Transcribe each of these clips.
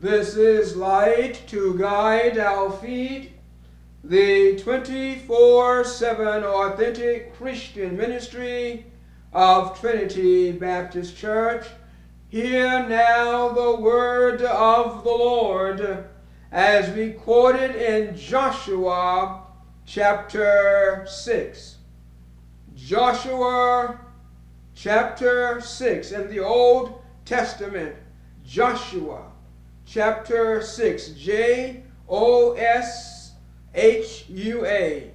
This is light to guide our feet, the 24/7 authentic Christian ministry of Trinity Baptist Church. Hear now the word of the Lord as recorded in Joshua chapter 6. Joshua chapter 6 in the Old Testament. Joshua chapter 6. Joshua.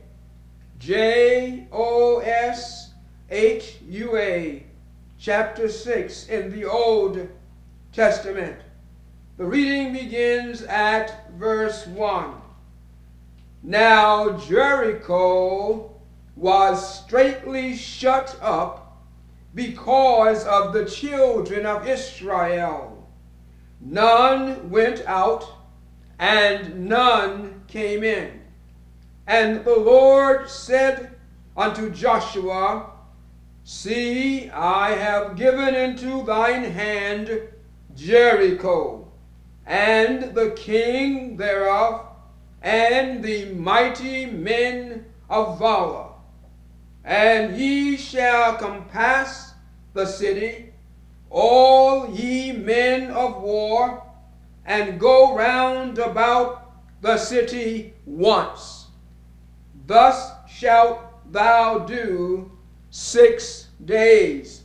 Joshua. Chapter 6 in the Old Testament. The reading begins at verse 1. Now Jericho was straitly shut up because of the children of Israel. None went out, and none came in. And the Lord said unto Joshua, See, I have given into thine hand Jericho, and the king thereof, and the mighty men of valor. And ye shall compass the city, all ye men of war, and go round about the city once. Thus shalt thou do 6 days.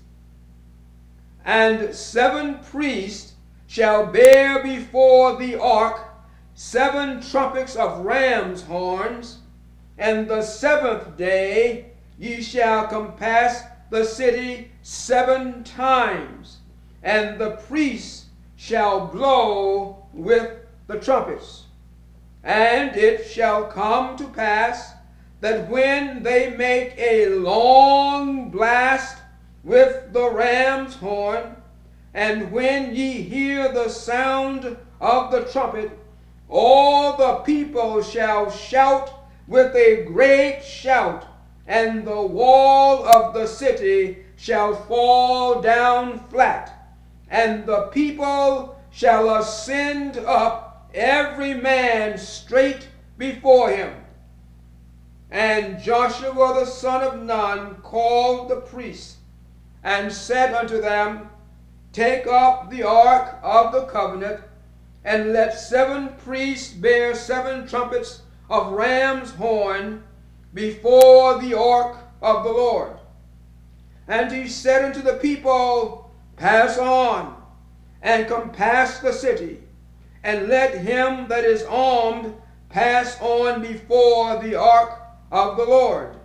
And 7 priests shall bear before the ark 7 trumpets of ram's horns, and the 7th day ye shall compass the city 7 times, and the priests shall blow with the trumpets. And it shall come to pass that when they make a long blast with the ram's horn, and when ye hear the sound of the trumpet, all the people shall shout with a great shout, and the wall of the city shall fall down flat, and the people shall ascend up, every man straight before him. And Joshua the son of Nun called the priests, and said unto them, Take up the ark of the covenant, and let 7 priests bear 7 trumpets of ram's horn before the ark of the Lord. And he said unto the people, Pass on, and compass the city, and let him that is armed pass on before the ark of the Lord.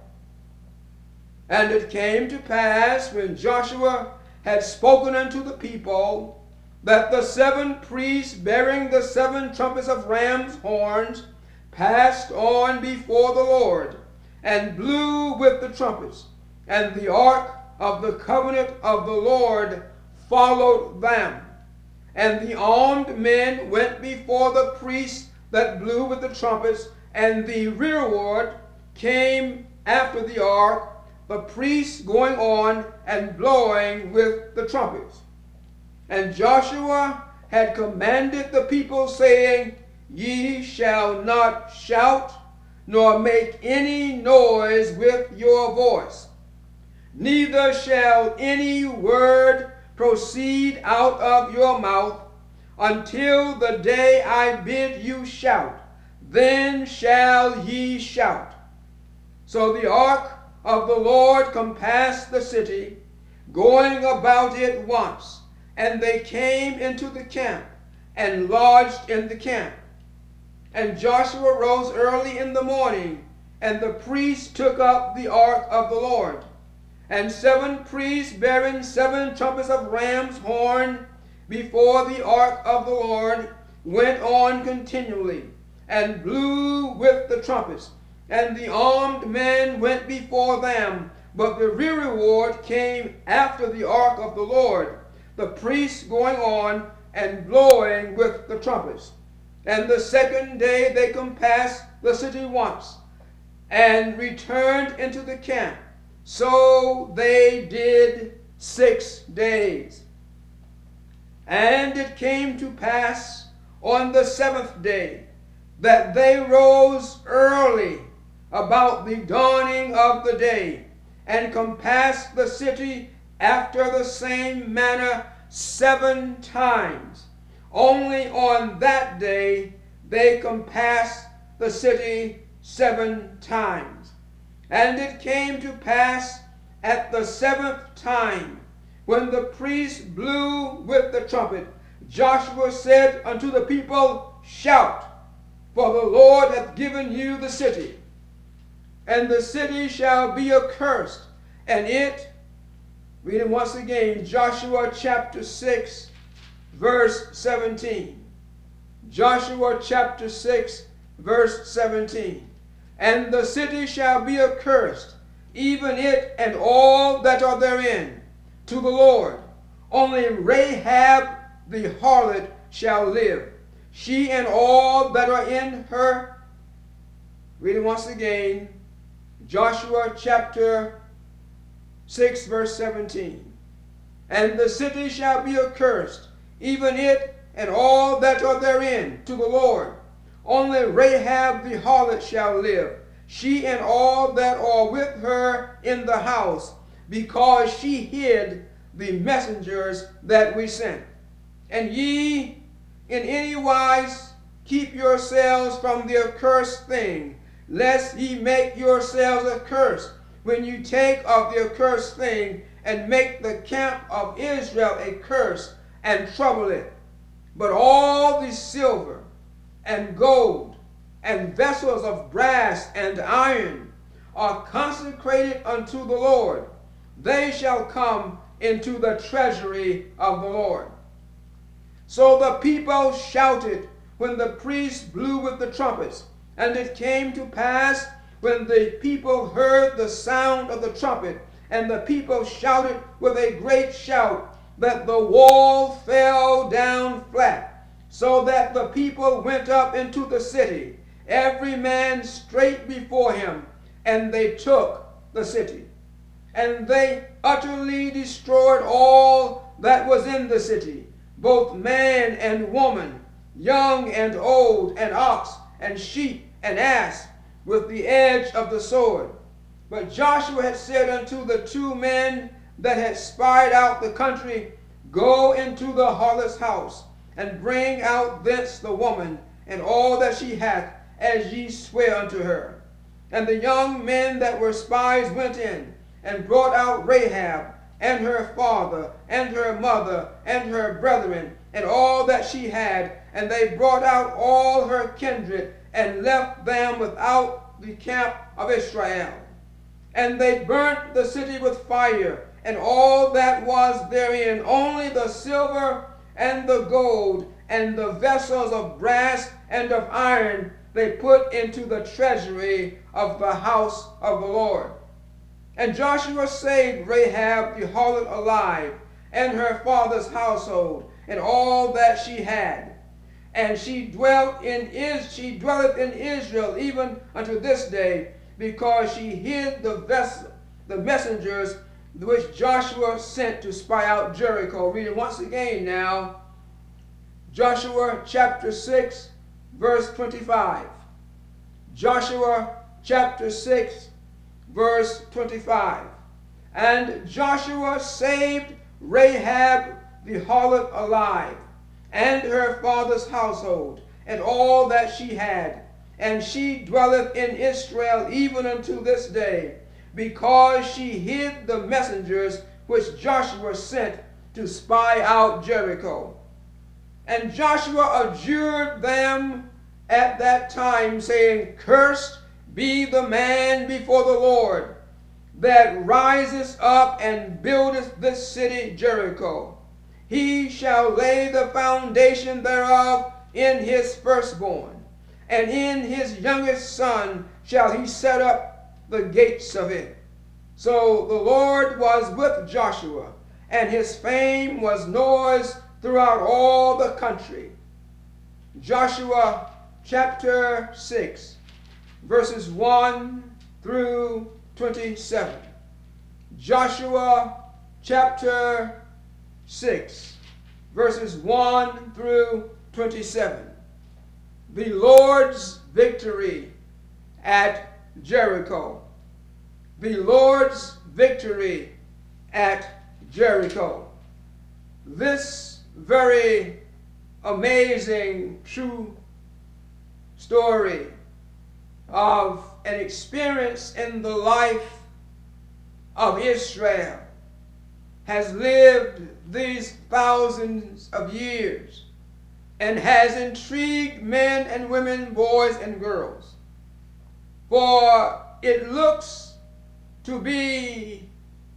And it came to pass, when Joshua had spoken unto the people, that the 7 priests bearing the 7 trumpets of ram's horns passed on before the Lord, and blew with the trumpets, and the ark of the covenant of the Lord followed them. And the armed men went before the priests that blew with the trumpets, and the rearward came after the ark, the priests going on and blowing with the trumpets. And Joshua had commanded the people, saying, Ye shall not shout, nor make any noise with your voice, neither shall any word proceed out of your mouth until the day I bid you shout. Then shall ye shout. So the ark of the Lord compassed the city, going about it once. And they came into the camp, and lodged in the camp. And Joshua rose early in the morning, and the priests took up the ark of the Lord. And 7 priests bearing 7 trumpets of ram's horn before the ark of the Lord went on continually, and blew with the trumpets. And the armed men went before them, but the rearward came after the ark of the Lord, the priests going on and blowing with the trumpets. And the 2nd day they compassed the city once, and returned into the camp. So they did 6 days. And it came to pass on the seventh day, that they rose early about the dawning of the day, and compassed the city after the same manner 7 times. Only on that day they compassed the city 7 times. And it came to pass at the 7th time, when the priest blew with the trumpet, Joshua said unto the people, Shout, for the Lord hath given you the city. And the city shall be accursed, and it, read it once again, Joshua chapter 6, verse 17. Joshua chapter 6, verse 17. And the city shall be accursed, even it and all that are therein, to the Lord. Only Rahab the harlot shall live, she and all that are in her. Read it once again. Joshua chapter 6, verse 17. And the city shall be accursed, even it and all that are therein, to the Lord. Only Rahab the harlot shall live, she and all that are with her in the house, because she hid the messengers that we sent. And ye in any wise keep yourselves from the accursed thing, lest ye make yourselves accursed when you take of the accursed thing, and make the camp of Israel a curse, and trouble it. But all the silver and gold and vessels of brass and iron are consecrated unto the Lord. They shall come into the treasury of the Lord. So the people shouted when the priest blew with the trumpets. And it came to pass, when the people heard the sound of the trumpet, and the people shouted with a great shout, that the wall fell down flat, so that the people went up into the city, every man straight before him, and they took the city. And they utterly destroyed all that was in the city, both man and woman, young and old, and ox, and sheep, and ass, with the edge of the sword. But Joshua had said unto the 2 men that had spied out the country, Go into the harlot's house, and bring out thence the woman, and all that she hath, as ye swear unto her. And the young men that were spies went in, and brought out Rahab, and her father, and her mother, and her brethren, and all that she had, and they brought out all her kindred, and left them without the camp of Israel. And they burnt the city with fire, and all that was therein, only the silver and the gold, and the vessels of brass and of iron they put into the treasury of the house of the Lord. And Joshua saved Rahab the harlot alive, and her father's household, and all that she had. And she dwelleth in Israel even unto this day, because she hid the messengers which Joshua sent to spy out Jericho. Read it once again now. Joshua chapter 6, verse 25. Joshua chapter 6, verse 25. And Joshua saved Rahab the harlot alive, and her father's household, and all that she had. And she dwelleth in Israel even unto this day, because she hid the messengers which Joshua sent to spy out Jericho. And Joshua adjured them at that time, saying, Cursed be the man before the Lord, that riseth up and buildeth this city Jericho. He shall lay the foundation thereof in his firstborn, and in his youngest son shall he set up the gates of it. So the Lord was with Joshua, and his fame was noised throughout all the country. Joshua chapter 6, verses 1 through 27. Joshua chapter 6, verses 1 through 27. the Lord's victory at Jericho. The Lord's victory at Jericho. This very amazing, true story of an experience in the life of Israel has lived these thousands of years and has intrigued men and women, boys and girls. For it looks to be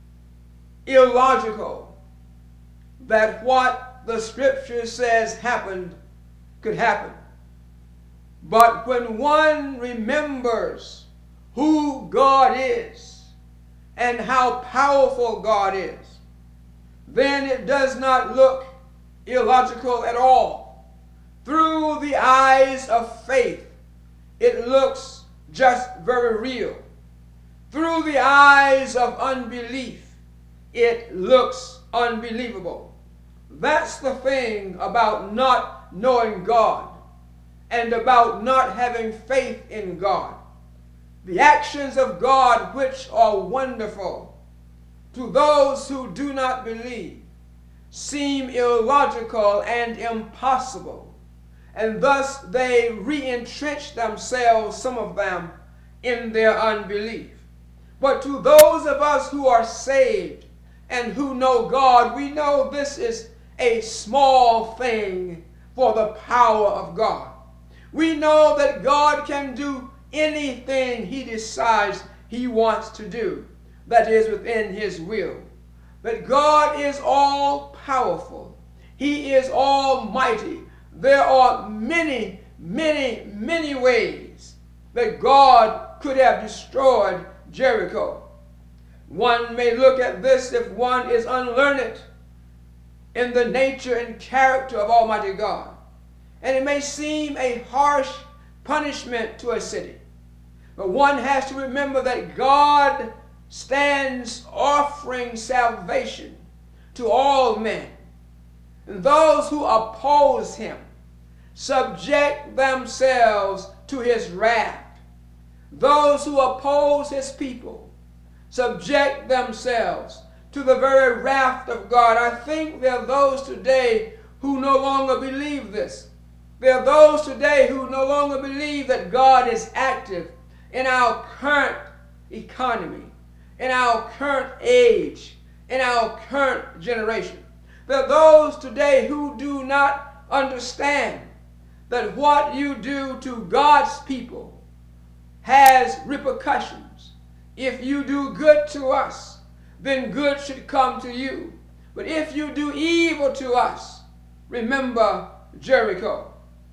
illogical that what the scripture says happened could happen. But when one remembers who God is and how powerful God is, then it does not look illogical at all. Through the eyes of faith, it looks just very real. Through the eyes of unbelief, it looks unbelievable. That's the thing about not knowing God and about not having faith in God. The actions of God, which are wonderful to those who do not believe, seem illogical and impossible, and thus they re-entrench themselves, some of them, in their unbelief. But to those of us who are saved and who know God, we know this is a small thing for the power of God. We know that God can do anything He decides He wants to do that is within His will. That God is all powerful. He is almighty. There are many, many, many ways that God could have destroyed Jericho. One may look at this if one is unlearned in the nature and character of Almighty God, and it may seem a harsh punishment to a city. But one has to remember that God stands offering salvation to all men. And those who oppose Him subject themselves to His wrath. Those who oppose His people subject themselves to the very wrath of God. I think there are those today who no longer believe this. There are those today who no longer believe that God is active in our current economy, in our current age, in our current generation. There are those today who do not understand that what you do to God's people has repercussions. If you do good to us, then good should come to you. But if you do evil to us, remember Jericho.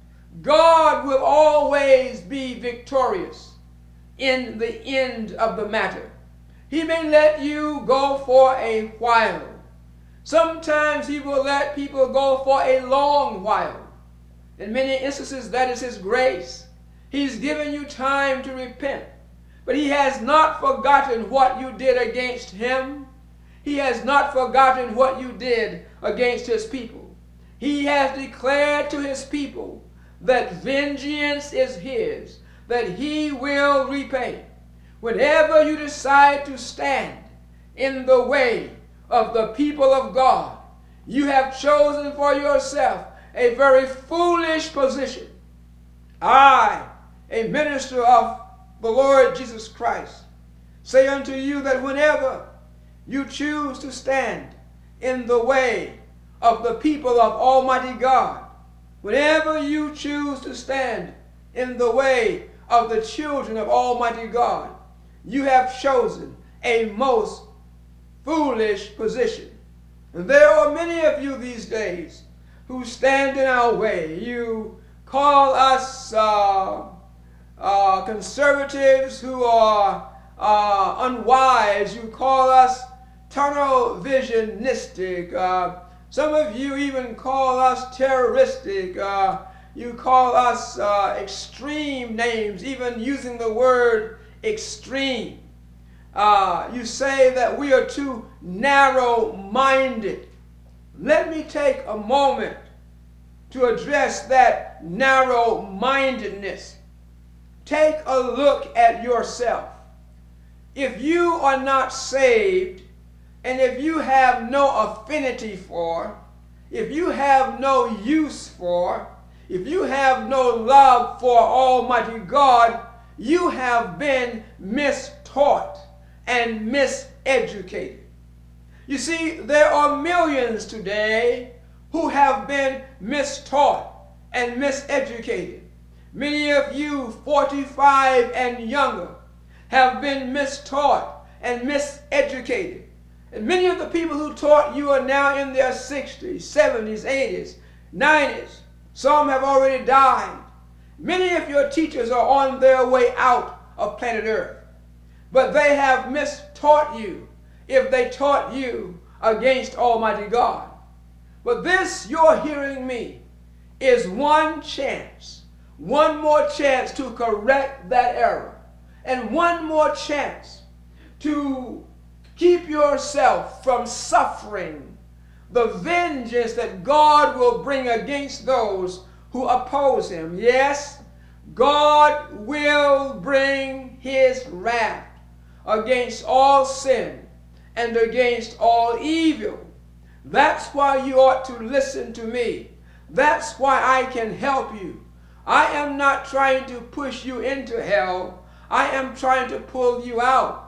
God will always be victorious in the end of the matter. He may let you go for a while. Sometimes He will let people go for a long while. In many instances, that is His grace. He's given you time to repent. But He has not forgotten what you did against Him. He has not forgotten what you did against His people. He has declared to His people that vengeance is His, that He will repay. Whenever you decide to stand in the way of the people of God, you have chosen for yourself a very foolish position. I, a minister of the Lord Jesus Christ, say unto you that whenever you choose to stand in the way of the people of Almighty God, whenever you choose to stand in the way of the children of Almighty God, you have chosen a most foolish position. And there are many of you these days who stand in our way. You call us conservatives who are unwise. You call us tunnel visionistic. Some of you even call us terroristic. You call us extreme names, even using the word extreme. You say that we are too narrow-minded. Let me take a moment to address that narrow-mindedness. Take a look at yourself. If you are not saved, and if you have no affinity for, if you have no use for, if you have no love for Almighty God, you have been mistaught and miseducated. You see, there are millions today who have been mistaught and miseducated. Many of you, 45 and younger, have been mistaught and miseducated. And many of the people who taught you are now in their 60s, 70s, 80s, 90s. Some have already died. Many of your teachers are on their way out of planet Earth. But they have mistaught you if they taught you against Almighty God. But this, you're hearing me, is one chance, one more chance to correct that error, and one more chance to keep yourself from suffering the vengeance that God will bring against those who oppose him. Yes, God will bring his wrath against all sin and against all evil. That's why you ought to listen to me. That's why I can help you. I am not trying to push you into hell. I am trying to pull you out.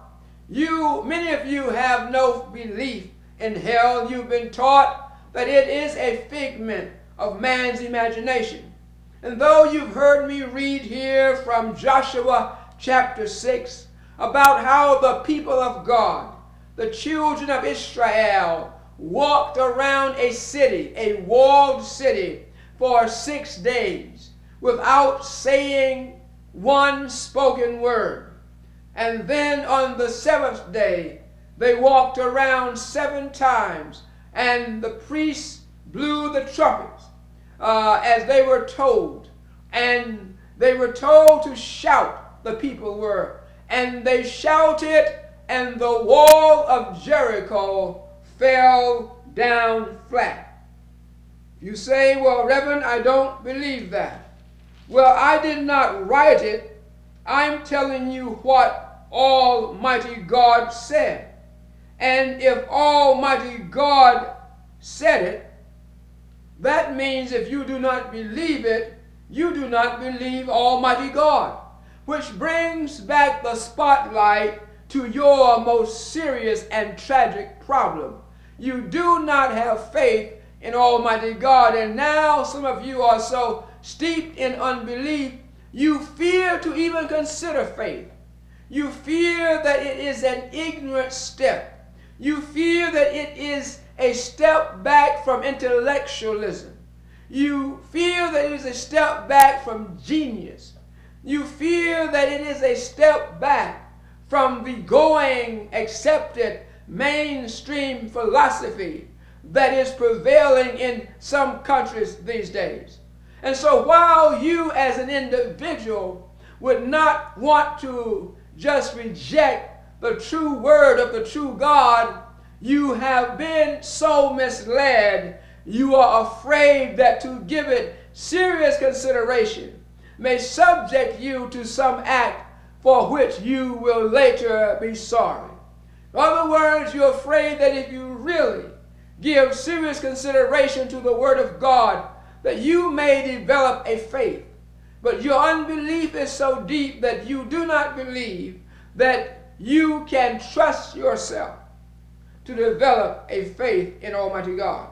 Many of you have no belief in hell. You've been taught that it is a figment of man's imagination. And though you've heard me read here from Joshua chapter 6 about how the people of God, the children of Israel, walked around a city, a walled city, for 6 days without saying one spoken word. And then on the 7th day, they walked around 7 times, and the priests blew the trumpets as they were told. And they were told to shout, the people were. And they shouted, and the wall of Jericho fell down flat. You say, well, Reverend, I don't believe that. Well, I did not write it. I'm telling you what Almighty God said. And if Almighty God said it, that means if you do not believe it, you do not believe Almighty God. Which brings back the spotlight to your most serious and tragic problem. You do not have faith in Almighty God. And now some of you are so steeped in unbelief, you fear to even consider faith. You fear that it is an ignorant step. You fear that it is a step back from intellectualism. You fear that it is a step back from genius. You fear that it is a step back from the going, accepted, mainstream philosophy that is prevailing in some countries these days. And so while you as an individual would not want to just reject the true word of the true God, you have been so misled, you are afraid that to give it serious consideration may subject you to some act for which you will later be sorry. In other words, you're afraid that if you really give serious consideration to the Word of God, that you may develop a faith. But your unbelief is so deep that you do not believe that you can trust yourself to develop a faith in Almighty God.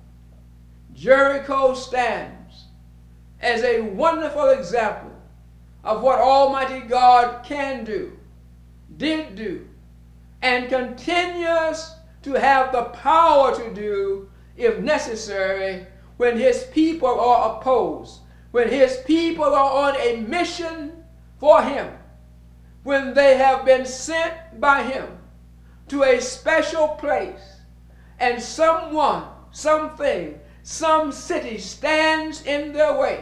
Jericho stands as a wonderful example of what Almighty God can do, did do, and continues to have the power to do if necessary when his people are opposed, when his people are on a mission for him, when they have been sent by him to a special place, and someone, something, some city stands in their way.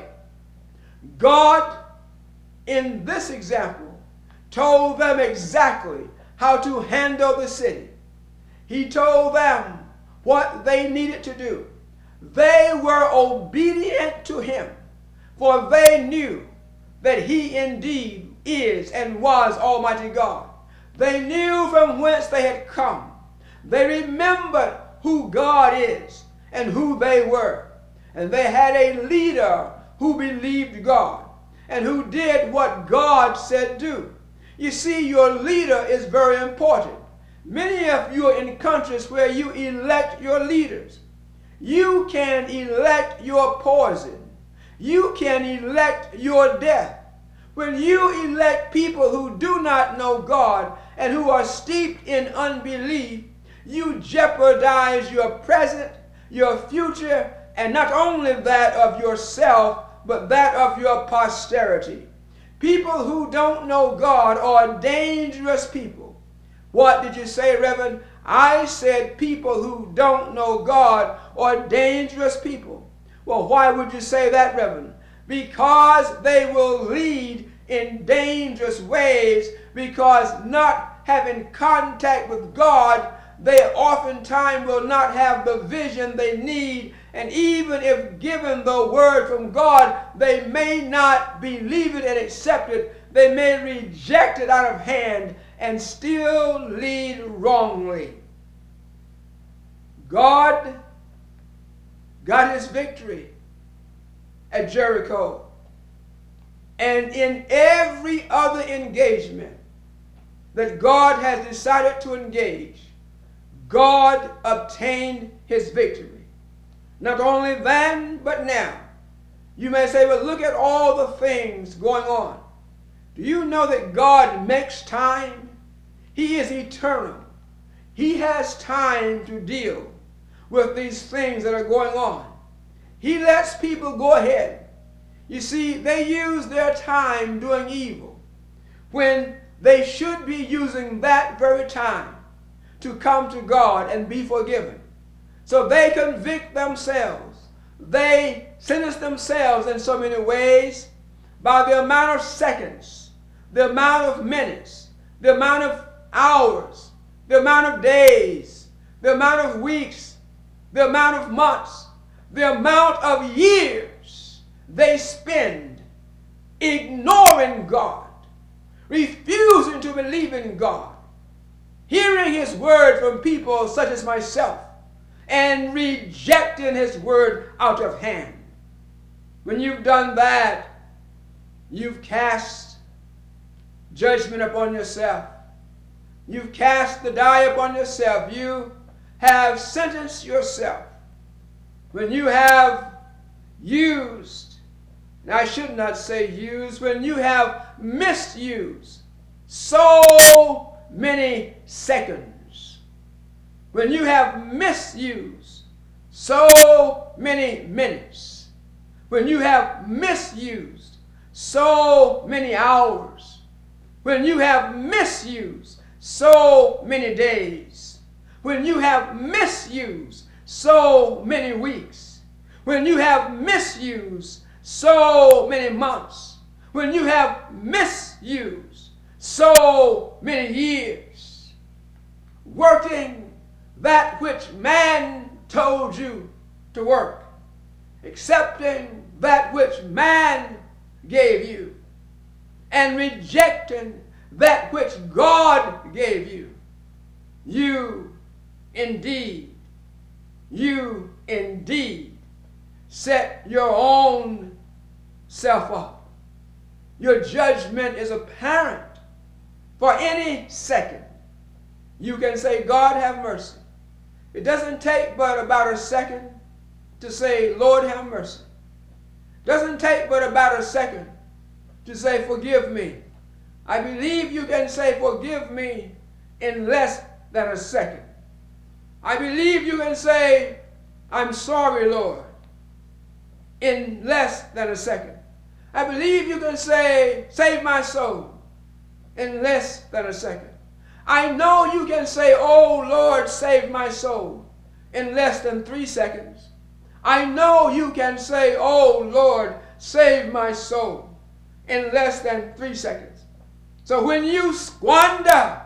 God, in this example, told them exactly how to handle the city. He told them what they needed to do. They were obedient to him, for they knew that he indeed is and was Almighty God. They knew from whence they had come. They remembered who God is and who they were. And they had a leader who believed God and who did what God said do. You see, your leader is very important. Many of you are in countries where you elect your leaders. You can elect your poison. You can elect your death. When you elect people who do not know God and who are steeped in unbelief, you jeopardize your present, your future, and not only that of yourself, but that of your posterity. People who don't know God are dangerous people. What did you say, Reverend? I said people who don't know God are dangerous people. Well, why would you say that, Reverend? Because they will lead in dangerous ways, because not having contact with God, they oftentimes will not have the vision they need, and even if given the word from God, they may not believe it and accept it. They may reject it out of hand and still lead wrongly. God got his victory at Jericho. And in every other engagement that God has decided to engage, God obtained his victory. Not only then, but now. You may say, well, look at all the things going on. Do you know that God makes time? He is eternal. He has time to deal with these things that are going on. He lets people go ahead. You see, they use their time doing evil when they should be using that very time to come to God and be forgiven. So they convict themselves. They sentence themselves in so many ways by the amount of seconds, the amount of minutes, the amount of hours, the amount of days, the amount of weeks, the amount of months, the amount of years they spend ignoring God, refusing to believe in God, hearing his word from people such as myself, and rejecting his word out of hand. When you've done that, you've cast judgment upon yourself. You've cast the die upon yourself. You have sentenced yourself. When you have used, and I should not say used, when you have misused so many seconds, when you have misused so many minutes, when you have misused so many hours, when you have misused so many days, when you have misused so many weeks, when you have misused so many months, when you have misused so many years, working that which man told you to work, accepting that which man gave you, and rejecting that which God gave you, you indeed set your own self up. Your judgment is apparent. For any second, you can say, God have mercy. It doesn't take but about a second to say, Lord have mercy. It doesn't take but about a second to say, forgive me. I believe you can say, forgive me in less than a second. I believe you can say, I'm sorry, Lord, in less than a second. I believe you can say, save my soul, in less than a second. I know you can say, oh Lord, save my soul, in less than 3 seconds. I know you can say, oh Lord, save my soul, in less than 3 seconds. So when you squander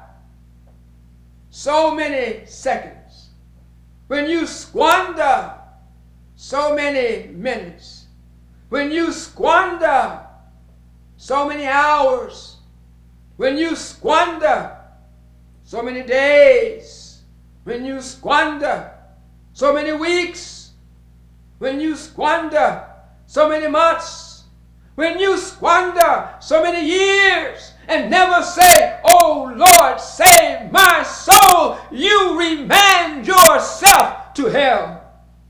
so many seconds, when you squander so many minutes, when you squander so many hours, when you squander so many days, when you squander so many weeks, when you squander so many months, when you squander so many years and never say, "Oh Lord, save my soul," you remand yourself to hell.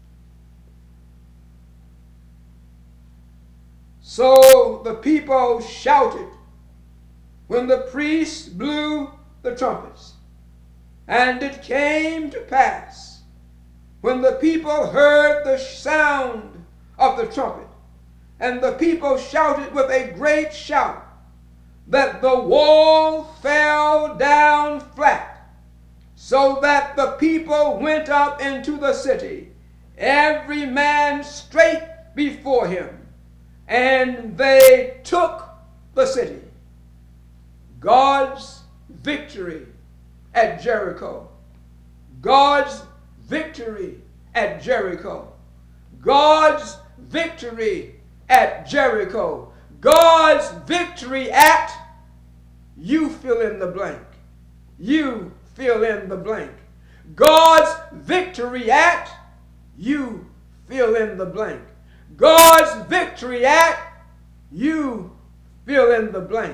So the people shouted when the priest blew the trumpets. And it came to pass, when the people heard the sound of the trumpet, and the people shouted with a great shout, that the wall fell down flat, so that the people went up into the city, every man straight before him, and they took the city. God's victory at Jericho. God's victory at Jericho. God's victory at Jericho. God's victory at, you fill in the blank. You fill in the blank. God's victory at, you fill in the blank. God's victory at, you fill in the blank.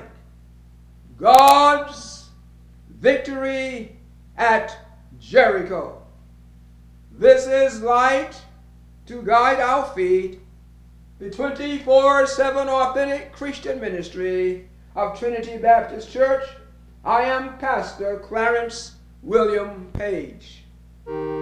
God's victory at Jericho. This is light to guide our feet, the 24/7 authentic Christian ministry of Trinity Baptist Church. I am Pastor Clarence William Page.